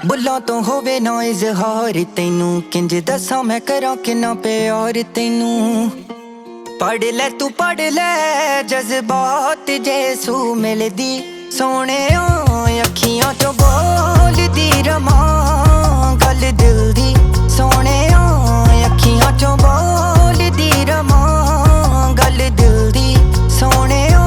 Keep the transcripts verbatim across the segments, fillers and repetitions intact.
ਬੁੱਲਾਂ ਤੋਂ ਹੋਵੇ ਨਾ ਇਜ਼ਹਾਰ ਤੈਨੂੰ, ਕਿੰਜ ਦੱਸਾਂ ਮੈਂ ਕਰਾਂ ਕਿੰਨਾ ਪਿਆਰ ਤੈਨੂੰ। ਪੜ ਲੈ ਤੂੰ ਪੜ ਲੈ ਜਜ਼ਬਾਤ ਜੈਸੂ ਮਿਲਦੀ ਸੋਹਣਿਆ, ਅੱਖੀਆਂ ਚੋਂ ਬੋਲਦੀ ਰਮਾਂ ਗੱਲ ਦਿਲ ਦੀ ਸੋਹਣਿਆ, ਅੱਖੀਆਂ ਚੋਂ ਬੋਲਦੀ ਰਮਾਂ ਗੱਲ ਦਿਲ ਦੀ ਸੋਹਣਿਆ।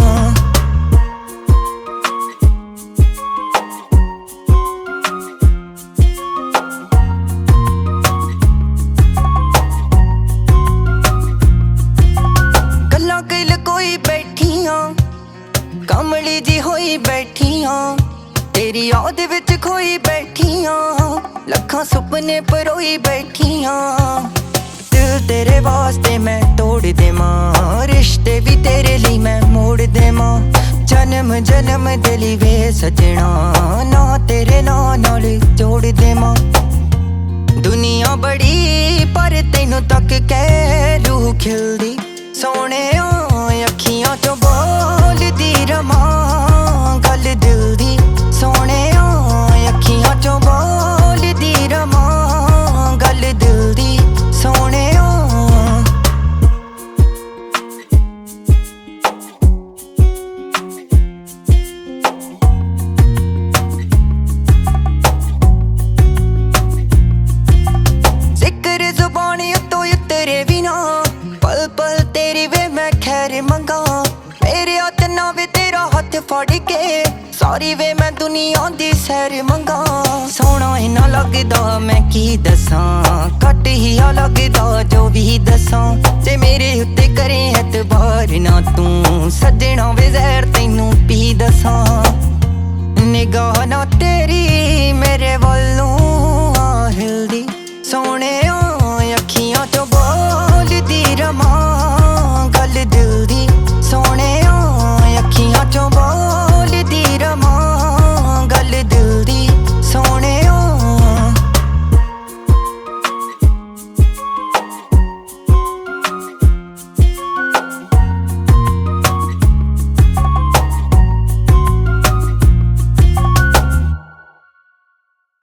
ਗੱਲਾਂ ਕਿਲ ਕੋਈ ਬੈਠੀਆਂ ਕਮਲੀ ਜੀ ਹੋਈ ਬੈਠੀਆਂ, ਤੇਰੀ ਯਾਦ ਵਿੱਚ ਖੋਈ ਬੈਠੀਆਂ, ਲੱਖਾਂ ਸੁਪਨੇ ਪਰੋਈ ਬੈਠੀਆਂ। ਦਿਲ ਤੇਰੇ ਵਾਸਤੇ ਮੈਂ ਤੋੜ ਦੇਵਾਂ, ਰਿਸ਼ਤੇ ਵੀ ਤੇਰੇ ਲਈ ਮੈਂ ਮੋੜ ਦੇਵਾਂ। ਜਨਮ ਜਨਮ ਦਿਲੀ ਵੇ ਸਜਣਾ, ਨਾ ਤੇਰੇ ਨਾਂ ਨਾਲ ਜੋੜ ਦੇਵਾਂ। ਦੁਨੀਆ ਬੜੀ ਪਰ ਤੈਨੂੰ ਤੱਕ ਕੇ ਰੂਹ ਖਿਲਦੀ ਸੋਹਣਿਆ, ਅੱਖੀਆਂ ਚੋਂ ਬੋਲਦੀ ਰਮਾਂ ਗੱਲ ਦਿਲ ਦੀ ਸੋਹਣਿਆ, ਅੱਖੀਆਂ ਚੋਂ ਬੋਲਦੀ ਰਮਾਂ ਗੱਲ ਦਿਲ ਦੀ ਸੋਹਣਿਆ। ਜ਼ਿਕਰ ਜ਼ੁਬਾਨੀ ਉੱਤੋਂ ਉਤਰੇ ਵੀ ਨਾ, ਪਲ ਪਲ ਤੇਰੀ ਵੇ ਮੈਂ ਖੈਰ ਮੰਗਾ। ਮੇਰੇ ਹੱਥ ਨਾ ਵੇ ਤੇਰਾ ਹੱਥ ਫੜ ਕੇ, ਸਾਰੀ ਵੇ ਮੈਂ ਦੁਨੀਆ ਦੀ ਸੈਰ ਮੰਗਾ। ਸੋਹਣਾ ਇੰਨਾ ਲੱਗਦਾ ਮੈਂ ਕੀ ਦੱਸਾਂ, ਘੱਟ ਹੀ ਆ ਲੱਗਦਾ ਜੋ ਵੀ ਦੱਸਾਂ। ਜੇ ਮੇਰੇ ਉੱਤੇ ਕਰੇ ਐਤਬਾਰ ਨਾ ਤੂੰ, ਸੱਜਣਾ ਵੇ ਜ਼ਹਿਰ ਤੈਨੂੰ ਪੀ ਦੱਸਾਂ। ਨਿਗਾਹ ਨਾ ਤੇਰੀ